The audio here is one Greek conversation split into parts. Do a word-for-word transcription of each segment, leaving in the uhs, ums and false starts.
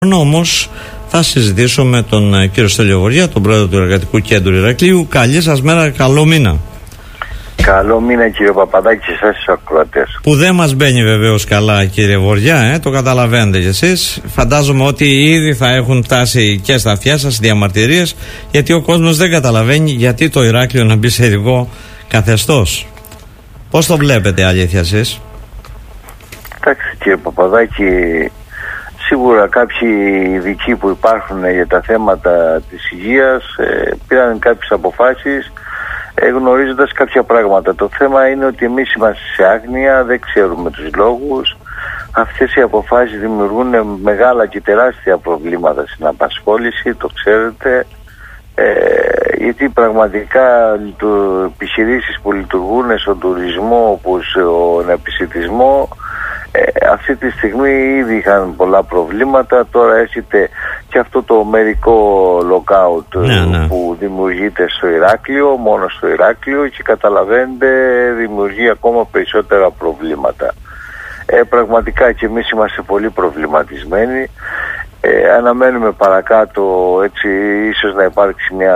Όμως θα συζητήσω με τον κύριο Στέλιο Βοριά, τον πρόεδρο του Εργατικού Κέντρου Ηρακλείου. Καλή σας μέρα, καλό μήνα. Καλό μήνα κύριε Παπαδάκη και εσάς τους ακροατές. Που δεν μας μπαίνει βεβαίως καλά κύριε Βοριά, ε, το καταλαβαίνετε κι εσείς. Φαντάζομαι ότι ήδη θα έχουν φτάσει και στα αυτιά σας διαμαρτυρίες, γιατί ο κόσμος δεν καταλαβαίνει γιατί το Ηράκλειο να μπει σε ειδικό καθεστώς. Πώς το βλέπετε αλήθεια εσείς? Εντάξει κύριε Παπαδάκη, σίγουρα κάποιοι ειδικοί που υπάρχουν για τα θέματα της υγείας ε, πήραν κάποιες αποφάσεις ε, γνωρίζοντας κάποια πράγματα. Το θέμα είναι ότι εμείς είμαστε σε άγνοια, δεν ξέρουμε τους λόγους. Αυτές οι αποφάσεις δημιουργούν μεγάλα και τεράστια προβλήματα στην απασχόληση, το ξέρετε. Ε, γιατί πραγματικά το επιχειρήσεις που λειτουργούν στον τουρισμό, όπως στον επισιτισμό, Ε, αυτή τη στιγμή ήδη είχαν πολλά προβλήματα. Τώρα έρχεται και αυτό το μερικό lockout ναι, ναι. που δημιουργείται στο Ηράκλειο, μόνο στο Ηράκλειο, και καταλαβαίνετε δημιουργεί ακόμα περισσότερα προβλήματα. Ε, πραγματικά και εμείς είμαστε πολύ προβληματισμένοι. Ε, αναμένουμε παρακάτω, έτσι, ίσως να υπάρξει μια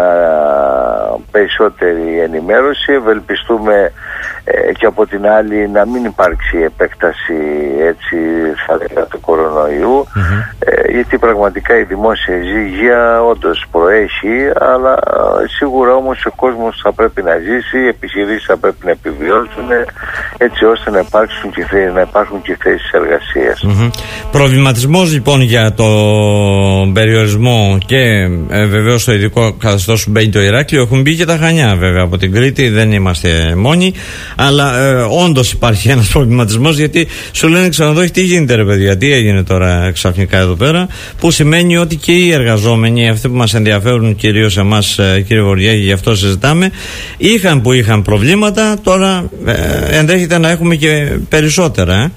περισσότερη ενημέρωση. Ευελπιστούμε ε, και από την άλλη να μην υπάρξει επέκταση, έτσι θα λέγα, του κορονοϊού, mm-hmm. ε, γιατί πραγματικά η δημόσια υγεία όντως προέχει, αλλά ε, σίγουρα όμως ο κόσμος θα πρέπει να ζήσει, οι επιχειρήσεις θα πρέπει να επιβιώσουν, έτσι ώστε να υπάρξουν και, να υπάρχουν και θέσεις εργασίας. Mm-hmm. Προβληματισμός λοιπόν για το περιορισμό και ε, βεβαίως στο ειδικό καθεστώς που μπαίνει το Ηράκλειο. Έχουν μπει και τα Χανιά βέβαια από την Κρήτη, δεν είμαστε μόνοι, αλλά ε, όντως υπάρχει ένας προβληματισμός, γιατί σου λένε ξαναδώ τι γίνεται ρε παιδιά, τι έγινε τώρα ξαφνικά εδώ πέρα, που σημαίνει ότι και οι εργαζόμενοι, αυτοί που μας ενδιαφέρουν κυρίως εμάς ε, κύριε Βοριά, γι' αυτό συζητάμε, είχαν που είχαν προβλήματα, τώρα ε, ενδέχεται να έχουμε και περισσότερα ε.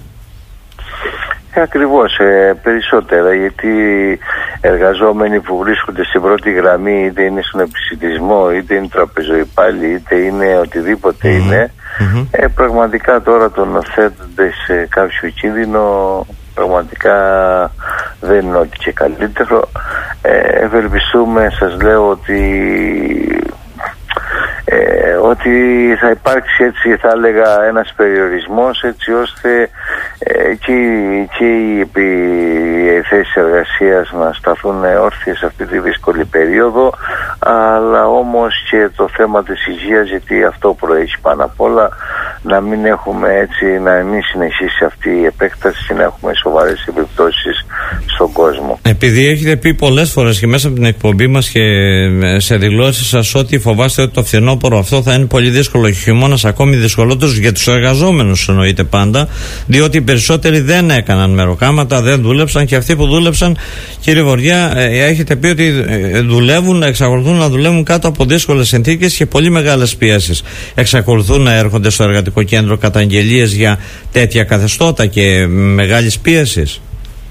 Ακριβώς, ε, περισσότερα, γιατί εργαζόμενοι που βρίσκονται στην πρώτη γραμμή, είτε είναι στον επισιτισμό, είτε είναι τραπεζοϊπάλληλοι, είτε είναι οτιδήποτε mm-hmm. είναι, mm-hmm. Ε, πραγματικά τώρα τον θέτονται σε κάποιο κίνδυνο, πραγματικά δεν είναι ό,τι και καλύτερο. Ε, ευελπιστούμε, σας λέω, ότι Ε, ότι θα υπάρξει, έτσι θα έλεγα, ένας περιορισμός, έτσι ώστε ε, και, και οι, οι θέσεις εργασίας να σταθούν όρθιες σε αυτή τη δύσκολη περίοδο, αλλά όμως και το θέμα της υγείας, γιατί αυτό προέχει πάνω απ' όλα, να μην έχουμε, έτσι, να μην συνεχίσει αυτή η επέκταση και να έχουμε σοβαρές επιπτώσεις στον κόσμο. Επειδή έχετε πει πολλές φορές και μέσα από την εκπομπή μας και σε δηλώσεις σας ότι φοβάστε ότι το φθινόπωρο αυτό θα είναι πολύ δύσκολο και χειμώνας ακόμη δυσκολότερος για τους εργαζόμενους, εννοείται πάντα, διότι οι περισσότεροι δεν έκαναν μεροκάματα, δεν δούλεψαν, και αυτοί που δούλεψαν, κύριε Βοριά, έχετε πει ότι δουλεύουν, εξακολουθούν να δουλεύουν κάτω από δύσκολες συνθήκες και πολύ μεγάλες πιέσεις. Εξακολουθούν να έρχονται στο Εργατικό Κέντρο καταγγελίες για τέτοια καθεστώτα και μεγάλης πίεσης?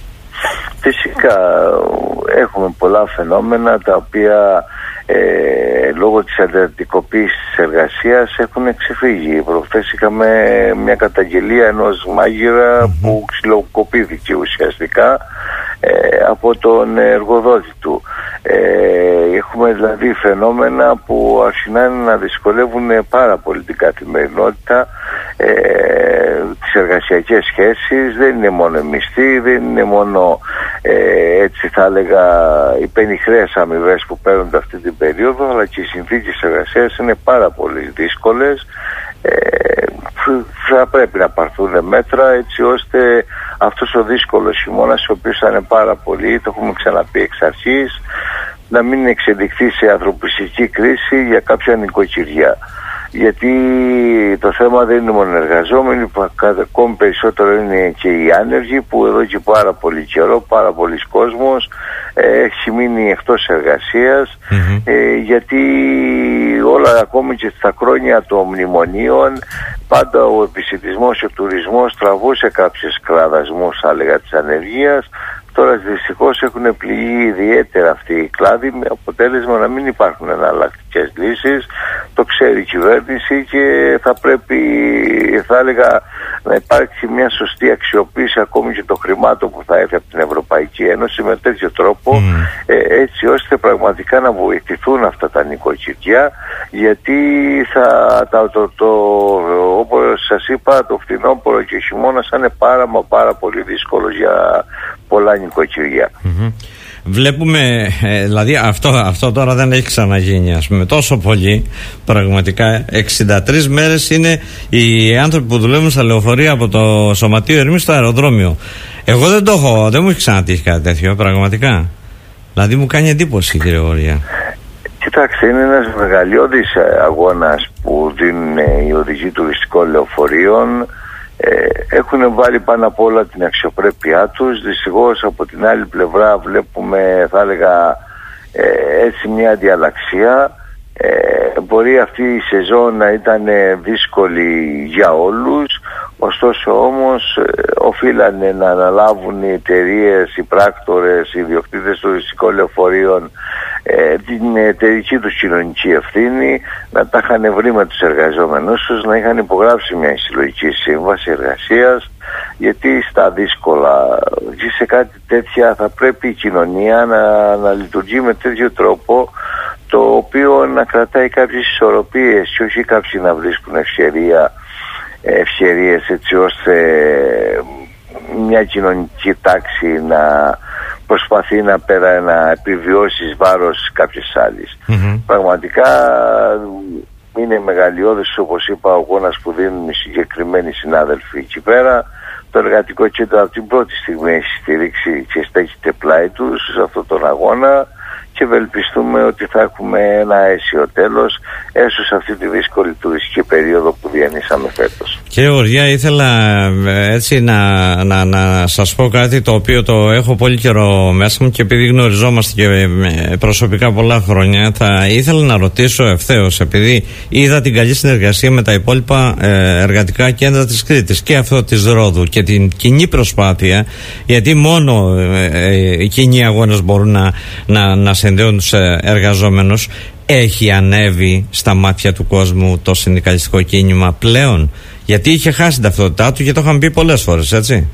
Φυσικά έχουμε πολλά φαινόμενα τα οποία ε, λόγω της αντιρατικοποίησης της εργασίας έχουν ξεφύγει. Προχθές είχαμε μια καταγγελία ενός μάγειρα mm-hmm. που ξυλοκοπήθηκε ουσιαστικά ε, από τον εργοδότη του. Ε, έχουμε δηλαδή φαινόμενα που αρχινάνε να δυσκολεύουν πάρα πολύ την καθημερινότητα, ε, τις εργασιακές σχέσεις. Δεν είναι μόνο μισθοί, δεν είναι μόνο ε, έτσι θα έλεγα οι πενιχρές αμοιβές που παίρνονται αυτή την περίοδο, αλλά και οι συνθήκες εργασίας είναι πάρα πολύ δύσκολες. Ε, θα πρέπει να πάρθουν μέτρα, έτσι ώστε αυτός ο δύσκολος χειμώνας, ο οποίος θα είναι πάρα πολύ, το έχουμε ξαναπεί εξ αρχής, να μην εξελιχθεί σε ανθρωπιστική κρίση για κάποια νοικοκυριά. Γιατί το θέμα δεν είναι μόνο εργαζόμενοι, που ακόμη περισσότερο είναι και οι άνεργοι, που εδώ και πάρα πολύ καιρό, πάρα πολλοί κόσμος ε, έχει μείνει εκτός εργασίας, mm-hmm. ε, γιατί όλα, ακόμη και στα χρόνια των μνημονίων, πάντα ο επισιτισμός και ο τουρισμός τραβούσε κάποιες κραδασμούς, θα έλεγα, της ανεργίας. Τώρα δυστυχώς έχουν πληγεί ιδιαίτερα αυτοί οι κλάδοι, με αποτέλεσμα να μην υπάρχουν εναλλακτικές λύσεις. Το ξέρει η κυβέρνηση και θα πρέπει, θα έλεγα, να υπάρξει μια σωστή αξιοποίηση ακόμη και των χρημάτων που θα έρθει από την Ευρωπαϊκή Ένωση με τέτοιο τρόπο, mm. ε, έτσι ώστε πραγματικά να βοηθηθούν αυτά τα νοικοκυριά, γιατί θα, τα, το, το, όπως σας είπα, το φθινόπωρο και ο χειμώνας θα είναι πάρα μα πάρα πολύ δύσκολο για πολλά νοικοκυριά. Mm-hmm. Βλέπουμε, ε, δηλαδή αυτό, αυτό τώρα δεν έχει ξαναγίνει, ας πούμε, τόσο πολύ, πραγματικά. εξήντα τρεις μέρες είναι οι άνθρωποι που δουλεύουν στα λεωφορεία από το Σωματείο Ερμής στο αεροδρόμιο. Εγώ δεν το έχω, δεν μου έχει ξανατύχει κάτι τέτοιο, πραγματικά. Δηλαδή μου κάνει εντύπωση, κύριε Γωριά. Κοιτάξτε, είναι ένας μεγαλειώδης αγώνας που δίνουν οι οδηγοί τουριστικών λεωφορείων. Ε, έχουν βάλει πάνω απ' όλα την αξιοπρέπειά τους. Δυστυχώς από την άλλη πλευρά βλέπουμε, θα έλεγα, ε, έτσι μια διαλαξία. Ε, μπορεί αυτή η σεζόν να ήταν δύσκολη για όλους, ωστόσο όμως ε, οφείλανε να αναλάβουν οι εταιρείες, οι πράκτορες, οι ιδιοκτήτες τουριστικών λεωφορείων ε, την εταιρική τους κοινωνική ευθύνη, να τα είχαν βρει με τους εργαζόμενους τους, να είχαν υπογράψει μια συλλογική σύμβαση εργασίας, γιατί στα δύσκολα και σε κάτι τέτοια θα πρέπει η κοινωνία να, να λειτουργεί με τέτοιο τρόπο, το οποίο να κρατάει κάποιες ισορροπίες και όχι κάποιοι να βρίσκουν ευκαιρία, ευκαιρίες έτσι ώστε μια κοινωνική τάξη να προσπαθεί να, πέρα, να επιβιώσει βάρος κάποιες άλλες. Mm-hmm. Πραγματικά είναι μεγαλειώδης, όπως είπα, ο αγώνας που δίνουν οι συγκεκριμένοι συνάδελφοι εκεί πέρα. Το εργατικό κέντρο από την πρώτη στιγμή έχει στηρίξει και στέκεται πλάι τους σε αυτόν τον αγώνα και ευελπιστούμε ότι θα έχουμε ένα αίσιο τέλος έσω σε αυτή τη δύσκολη τουριστική περίοδο που διανύσαμε φέτος. Κύριε Γωριά, ήθελα έτσι να, να, να σας πω κάτι το οποίο το έχω πολύ καιρό μέσα μου και επειδή γνωριζόμαστε και προσωπικά πολλά χρόνια, θα ήθελα να ρωτήσω ευθέως, επειδή είδα την καλή συνεργασία με τα υπόλοιπα εργατικά κέντρα της Κρήτης και αυτό της Ρόδου και την κοινή προσπάθεια, γιατί μόνο οι κοινοί αγώνες μπορούν να, να, να συνδέουν τους εργαζόμενους. Έχει ανέβει στα μάτια του κόσμου το συνδικαλιστικό κίνημα πλέον? Γιατί είχε χάσει την ταυτότητά του και το είχαμε πει πολλές φορές, έτσι.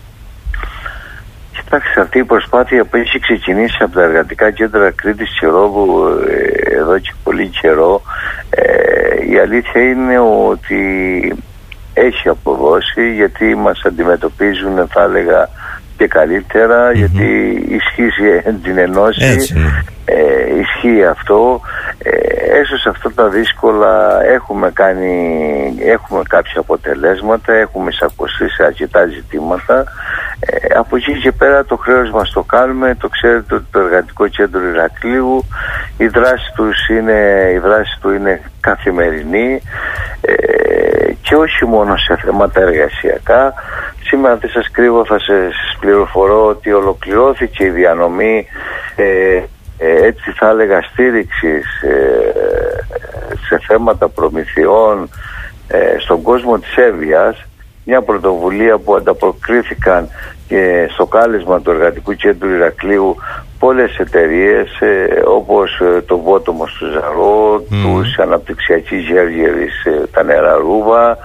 Κοιτάξτε, αυτή η προσπάθεια που έχει ξεκινήσει από τα εργατικά κέντρα Κρήτης και Ρόδου ε, εδώ και πολύ καιρό, ε, η αλήθεια είναι ότι έχει αποδώσει, γιατί μας αντιμετωπίζουν, θα έλεγα, και καλύτερα, mm-hmm. γιατί ισχύει την ενώση, ε, ισχύει αυτό. Ε, έσω σε αυτά τα δύσκολα έχουμε κάνει, έχουμε κάποια αποτελέσματα, έχουμε εισακωστεί σε αρκετά ζητήματα. Ε, από εκεί και πέρα το χρέος μας το κάνουμε. Το ξέρετε ότι το Εργατικό Κέντρο Ηρακλείου, η δράση τους είναι, η δράση του είναι καθημερινή, ε, και όχι μόνο σε θέματα εργασιακά. Σήμερα δεν σας κρύβω, θα σας πληροφορώ ότι ολοκληρώθηκε η διανομή ε, ε, έτσι θα έλεγα στήριξης ε, σε θέματα προμηθειών ε, στον κόσμο της Εύβοιας, μια πρωτοβουλία που ανταποκρίθηκαν και στο κάλεσμα του Εργατικού Κέντρου Ηρακλείου πολλές εταιρείες ε, όπως ε, το Βότομος του Ζαρό, mm. τους αναπτυξιακής γέργερης ε, τα Νεραρούβα,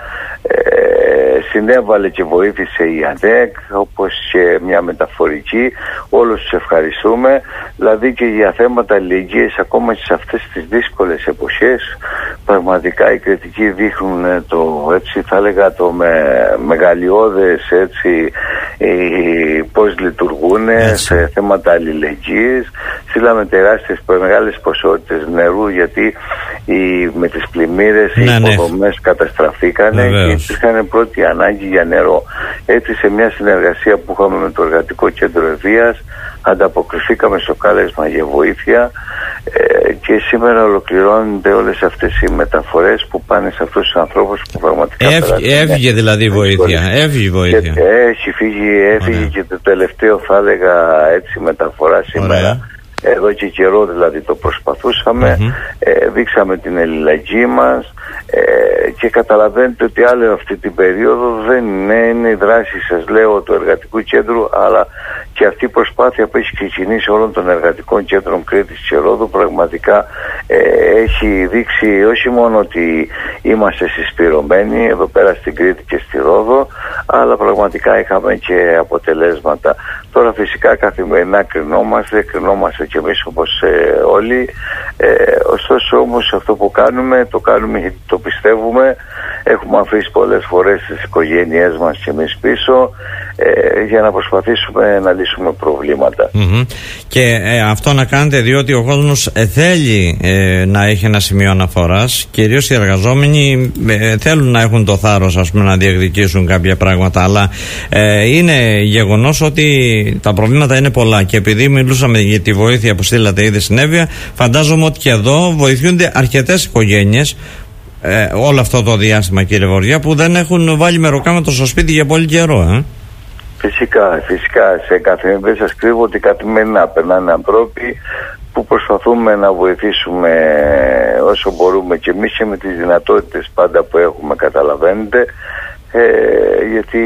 ε, συνέβαλε και βοήθησε η ΑΝΕΚ, όπως και μια μεταφορική. Όλους τους ευχαριστούμε, δηλαδή και για θέματα αλληλεγγύης ακόμα και σε αυτές τις δύσκολες εποχές. Πραγματικά οι κριτικοί δείχνουν το, έτσι θα έλεγα, το με, μεγαλειώδες έτσι ε, πώς λειτουργούν σε θέματα αλληλεγγύης. Στείλαμε τεράστιες μεγάλες ποσότητες νερού, γιατί οι, με τις πλημμύρες ναι, οι υποδομές ναι. καταστραφήκανε και υπήρχαν πρώτη ανάγκη για νερό. Έτσι, σε μια συνεργασία που είχαμε με το Εργατικό Κέντρο Εββίας, ανταποκριθήκαμε στο κάλεσμα για βοήθεια ε, και σήμερα ολοκληρώνονται όλες αυτές οι μεταφορές που πάνε σε αυτούς τους ανθρώπους που πραγματικά Έφυγε, έφυγε δηλαδή η βοήθεια. Έφυγε βοήθεια. Και, έχει φύγει, έφυγε Ωραία. Και το τελευταίο θα έλεγα έτσι μεταφορά σήμερα. Ωραία. Εδώ και καιρό δηλαδή το προσπαθούμε. προσπαθούσαμε, mm-hmm. ε, δείξαμε την αλληλεγγύη μας ε, και καταλαβαίνετε ότι άλλο αυτή την περίοδο δεν είναι, είναι η δράση, σας λέω, του Εργατικού Κέντρου, αλλά και αυτή η προσπάθεια που έχει ξεκινήσει όλων των εργατικών κέντρων Κρήτης και Ρόδου πραγματικά ε, έχει δείξει όχι μόνο ότι είμαστε συσπηρωμένοι εδώ πέρα στην Κρήτη και στη Ρόδο, αλλά πραγματικά είχαμε και αποτελέσματα. Τώρα φυσικά καθημερινά κρινόμαστε, κρινόμαστε και εμείς όπως ε, όλοι, ε, ωστόσο όμως αυτό που κάνουμε, το κάνουμε γιατί το πιστεύουμε, έχουμε αφήσει πολλές φορές τις οικογένειές μας και εμείς πίσω, ε, για να προσπαθήσουμε να λύσουμε προβλήματα. Mm-hmm. Και ε, αυτό να κάνετε διότι ο κόσμος ε, θέλει ε, να έχει ένα σημείο αναφοράς, κυρίως οι εργαζόμενοι ε, θέλουν να έχουν το θάρρος, ας πούμε, να διεκδικήσουν κάποια πράγματα, αλλά ε, είναι γεγονός ότι τα προβλήματα είναι πολλά και επειδή μιλούσαμε για τη βοήθεια που στείλατε ήδη στην Εύβοια, φαντάζομαι ότι και εδώ βοηθούνται αρκετές οικογένειες ε, όλο αυτό το διάστημα, κύριε Βοριά, που δεν έχουν βάλει μεροκάματο στο σπίτι για πολύ καιρό. Ε. Φυσικά, φυσικά. Σε καθημερινά δεν σας κρύβω ότι καθημερινά περνάνε ανθρώποι που προσπαθούμε να βοηθήσουμε όσο μπορούμε και εμείς και με τις δυνατότητες πάντα που έχουμε, καταλαβαίνετε, ε, γιατί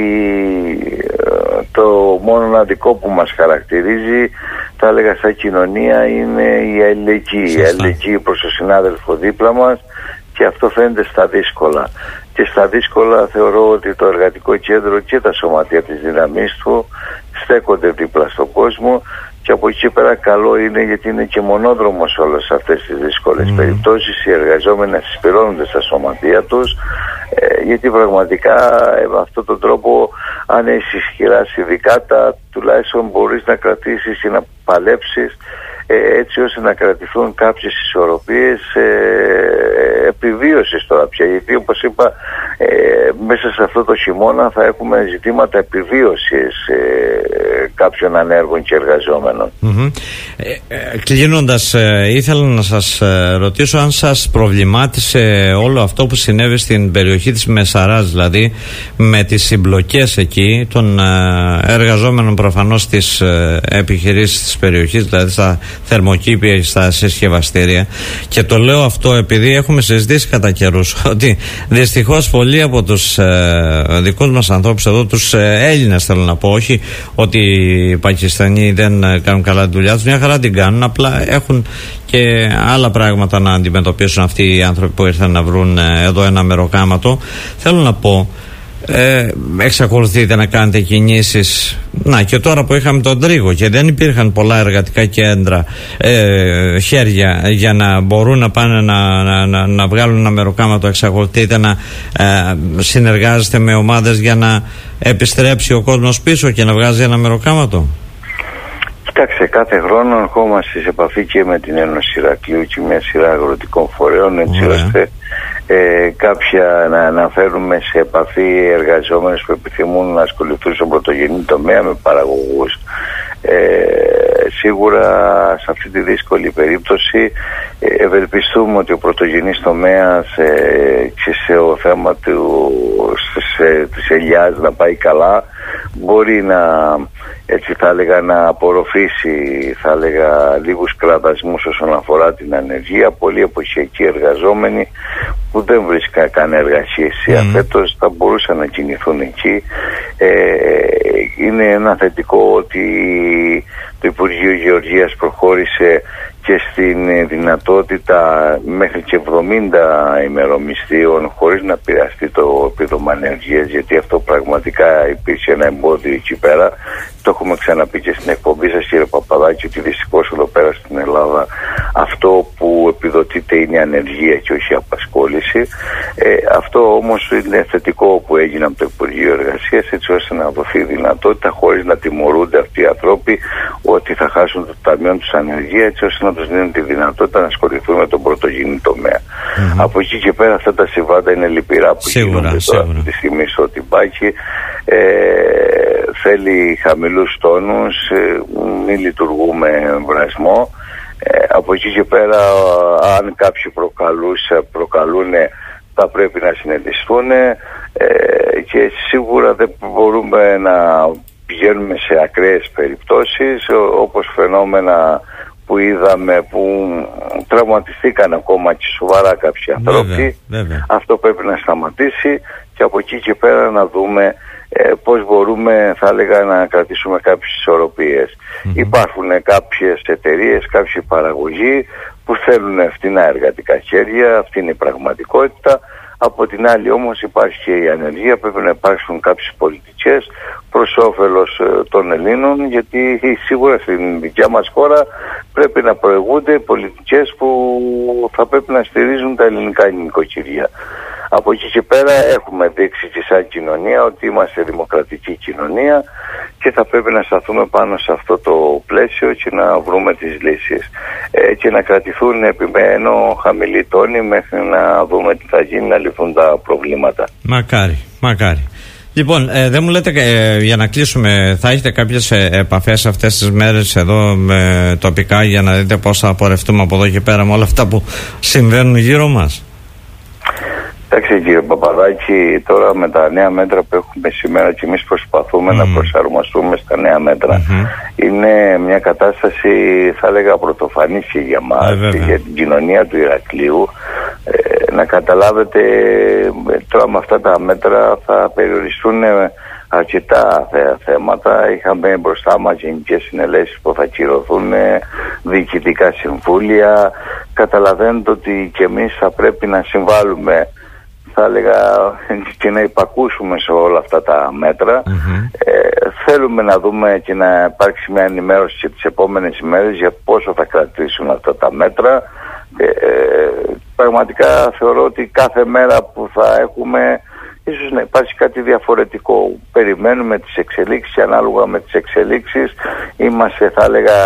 το μόνο αδικό που μας χαρακτηρίζει, θα έλεγα, σαν κοινωνία είναι η αλληλεγγύη. Η αλληλεγγύη προς τον συνάδελφο δίπλα μας, και αυτό φαίνεται στα δύσκολα. Και στα δύσκολα θεωρώ ότι το Εργατικό Κέντρο και τα σωματεία της δύναμής του στέκονται δίπλα στον κόσμο, και από εκεί πέρα καλό είναι, γιατί είναι και μονόδρομος όλες αυτές τις δύσκολες mm. περιπτώσεις, οι εργαζόμενοι να συσπηρώνονται στα σωματεία τους, ε, γιατί πραγματικά ε, με αυτόν τον τρόπο, αν έχεις ισχυρά συνδικάτα, τουλάχιστον μπορείς να κρατήσεις και να παλέψεις ε, έτσι ώστε να κρατηθούν κάποιες ισορροπίες ε, επιβίωσης τώρα πια, γιατί όπως είπα ε, μέσα σε αυτό το χειμώνα θα έχουμε ζητήματα επιβίωσης ε, κάποιων ανέργων και εργαζόμενων. Mm-hmm. Ε, ε, κλείνοντας, ε, ήθελα να σας ε, ρωτήσω αν σας προβλημάτισε όλο αυτό που συνέβη στην περιοχή της Μεσαράς, δηλαδή με τις συμπλοκές εκεί των ε, εργαζόμενων προφανώς στις ε, επιχειρήσεις της περιοχής, δηλαδή στα θερμοκήπια και στα συσκευαστήρια, και το λέω αυτό επειδή έχουμε συζητήσει κατά καιρούς ότι δυστυχώς πολλοί από τους ε, δικούς μας ανθρώπους εδώ, τους ε, Έλληνες θέλω να πω, όχι ότι οι Πακιστανοί δεν ε, κάνουν καλά τη δουλειά τους, μια χαρά την κάνουν, απλά έχουν και άλλα πράγματα να αντιμετωπίσουν αυτοί οι άνθρωποι που ήρθαν να βρουν ε, εδώ ένα μεροκάματο. Θέλω να πω, Ε, εξακολουθείτε να κάνετε κινήσεις? Να, και τώρα που είχαμε τον τρίγο και δεν υπήρχαν πολλά εργατικά κέντρα, ε, χέρια για να μπορούν να πάνε να, να, να, να βγάλουν ένα μεροκάματο, εξακολουθείτε να ε, συνεργάζεστε με ομάδες για να επιστρέψει ο κόσμος πίσω και να βγάζει ένα μεροκάματο? Κοιτάξτε, κάθε χρόνο ερχόμαστε σε επαφή και με την Ένωση Ηρακλείου και μια σειρά αγροτικών φορέων, έτσι yeah. ώστε ε, κάποια να αναφέρουμε σε επαφή εργαζόμενους που επιθυμούν να ασχοληθούν στον πρωτογενή τομέα με παραγωγούς. Ε, σίγουρα σε αυτή τη δύσκολη περίπτωση ε, ευελπιστούμε ότι ο πρωτογενής τομέας ε, και σε ο θέμα του, σε, της ελιάς να πάει καλά, μπορεί να, έτσι θα έλεγα, να απορροφήσει, θα έλεγα, λίγους κραδασμούς όσον αφορά την ανεργία. Πολλοί εποχιακοί εργαζόμενοι που δεν βρίσκαν καν εργασία mm. φέτος θα μπορούσαν να κινηθούν εκεί. Ε, είναι ένα θετικό ότι το Υπουργείο Γεωργίας προχώρησε και στην δυνατότητα μέχρι και εβδομήντα ημερομισθείων χωρίς να πειραστεί το επίδομα ανεργίας, γιατί αυτό πραγματικά υπήρξε ένα εμπόδιο εκεί πέρα. Το έχουμε ξαναπεί και στην εκπομπή σας, κύριε Παπαδάκη, ότι δυστυχώς εδώ πέρα στην Ελλάδα αυτό που επιδοτείται είναι η ανεργία και όχι η απασχόληση. Ε, αυτό όμως είναι θετικό που έγινε από το Υπουργείο Εργασίας, έτσι ώστε να δοθεί δυνατότητα χωρίς να τιμωρούνται αυτοί οι άνθρωποι ότι θα χάσουν το ταμείο τους ανεργία, έτσι ώστε να τους δίνουν τη δυνατότητα να ασχοληθούν με τον πρωτογενή τομέα. Mm-hmm. Από εκεί και πέρα αυτά τα συμβάντα είναι λυπηρά που σίγουρα, γίνονται τώρα αυτή τη στιγμή στο Τιμπάκι. Ε, θέλει χαμηλούς τόνους, ε, μην λειτουργούμε βρασμό. Ε, από εκεί και πέρα, αν κάποιοι προκαλούν, θα πρέπει να συνεδριστούν ε, και σίγουρα δεν μπορούμε να πηγαίνουμε σε ακραίες περιπτώσεις όπως φαινόμενα που είδαμε, που τραυματιστήκαν ακόμα και σοβαρά κάποιοι άνθρωποι. Βέβαια, βέβαια. Αυτό πρέπει να σταματήσει και από εκεί και πέρα να δούμε ε, πώς μπορούμε, θα έλεγα, να κρατήσουμε κάποιες ισορροπίες. Mm-hmm. Υπάρχουν κάποιες εταιρείες, κάποιοι παραγωγοί που θέλουν φτηνά εργατικά χέρια, αυτή είναι η πραγματικότητα. Από την άλλη όμως υπάρχει και η ανεργία, πρέπει να υπάρξουν κάποιες πολιτικές προς όφελος ε, των Ελλήνων, γιατί σίγουρα στην δικιά μας χώρα πρέπει να προηγούνται πολιτικές που θα πρέπει να στηρίζουν τα ελληνικά νοικοκυριά. Από εκεί και πέρα έχουμε δείξει και σαν κοινωνία ότι είμαστε δημοκρατική κοινωνία και θα πρέπει να σταθούμε πάνω σε αυτό το πλαίσιο και να βρούμε τις λύσεις ε, και να κρατηθούν επιμένω χαμηλοί τόνοι μέχρι να δούμε τι θα γίνει, να λυθούν τα προβλήματα. Μακάρι, μακάρι. Λοιπόν, ε, δεν μου λέτε, ε, για να κλείσουμε, θα έχετε κάποιες ε, επαφές αυτές τις μέρες εδώ με τοπικά για να δείτε πώς θα πορευτούμε από εδώ και πέρα με όλα αυτά που συμβαίνουν γύρω μας? Εντάξει κύριε Παπαδάκη, τώρα με τα νέα μέτρα που έχουμε σήμερα και εμείς προσπαθούμε mm. να προσαρμοστούμε στα νέα μέτρα. Mm-hmm. Είναι μια κατάσταση, θα έλεγα, πρωτοφανής και για μας, yeah, για την κοινωνία του Ηρακλείου. Ε, να καταλάβετε, τώρα με αυτά τα μέτρα θα περιοριστούν αρκετά θέματα. Είχαμε μπροστά μας γενικές συνελέσεις που θα κυρωθούν, διοικητικά συμβούλια. Καταλαβαίνετε ότι και εμείς θα πρέπει να συμβάλλουμε, θα έλεγα, και να υπακούσουμε σε όλα αυτά τα μέτρα. Mm-hmm. Ε, θέλουμε να δούμε και να υπάρξει μια ενημέρωση και τις επόμενες ημέρες για πόσο θα κρατήσουν αυτά τα μέτρα. Ε, ε, πραγματικά θεωρώ ότι κάθε μέρα που θα έχουμε ίσως να υπάρξει κάτι διαφορετικό. Περιμένουμε τις εξελίξεις και ανάλογα με τις εξελίξεις είμαστε, θα έλεγα,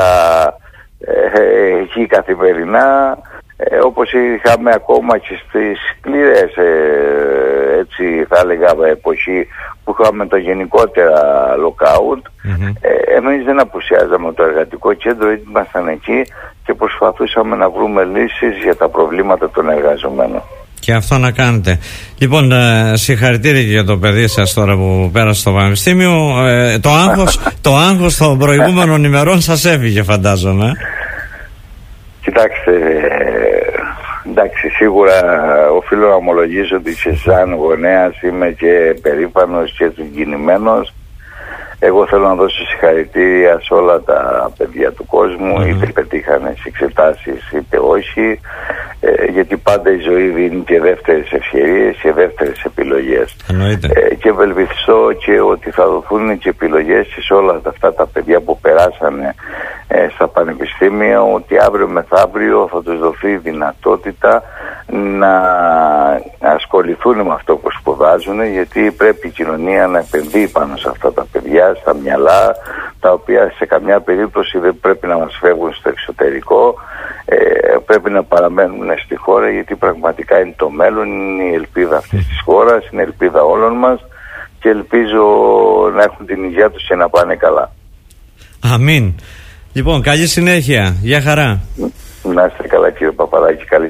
ε, εκεί καθημερινά. Ε, όπως είχαμε ακόμα και στις σκληρές, ε, έτσι θα έλεγα, εποχή που είχαμε το γενικότερα lockout, mm-hmm. ε, εμείς δεν απουσιάζαμε το εργατικό κέντρο, ήμασταν εκεί και προσπαθούσαμε να βρούμε λύσεις για τα προβλήματα των εργαζομένων. Και αυτό να κάνετε. Λοιπόν, ε, συγχαρητήρια για το παιδί σας τώρα που πέρασε στο πανεπιστήμιο. Ε, το άγχος, το άγχος των προηγούμενων ημερών σας έφυγε, φαντάζομαι. Κοιτάξτε, εντάξει, σίγουρα οφείλω να ομολογήσω ότι σε σαν γονέας είμαι και περήφανος και συγκινημένος. Εγώ θέλω να δώσω συγχαρητήρια σε όλα τα παιδιά του κόσμου, mm-hmm. είτε πετύχανε στις εξετάσεις είτε όχι, ε, γιατί πάντα η ζωή δίνει και δεύτερες ευκαιρίες και δεύτερες επιλογές. Ε, και ευελπιστώ και ότι θα δοθούν και επιλογές σε όλα αυτά τα παιδιά που περάσανε ε, στα πανεπιστήμια, ότι αύριο μεθαύριο θα τους δοθεί η δυνατότητα να ασχοληθούν με αυτό που σπουδάζουν, γιατί πρέπει η κοινωνία να επενδύει πάνω σε αυτά τα παιδιά, στα μυαλά, τα οποία σε καμιά περίπτωση δεν πρέπει να μας φεύγουν στο εξωτερικό, ε, πρέπει να παραμένουν στη χώρα, γιατί πραγματικά είναι το μέλλον, είναι η ελπίδα αυτής της χώρας, είναι η ελπίδα όλων μας και ελπίζω να έχουν την υγεία τους και να πάνε καλά. Αμήν. Λοιπόν, καλή συνέχεια. Γεια χαρά. Να είστε καλά κύριε Παπαδάκη, καλή